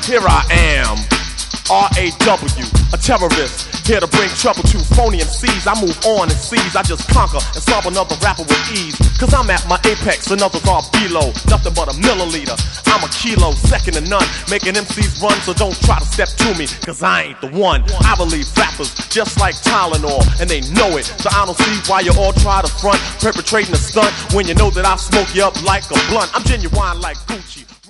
Here I am, R.A.W., a terrorist, here to bring trouble to phony MCs. I move on and seize, I just conquer and solve another rapper with ease. Cause I'm at my apex and others are below, nothing but a milliliter. I'm a kilo, second to none, making MCs run, so don't try to step to me, cause I ain't the one. I believe rappers just like Tylenol, and they know it, so I don't see why you all try to front, perpetrating a stunt, when you know that I smoke you up like a blunt. I'm genuine like Gucci.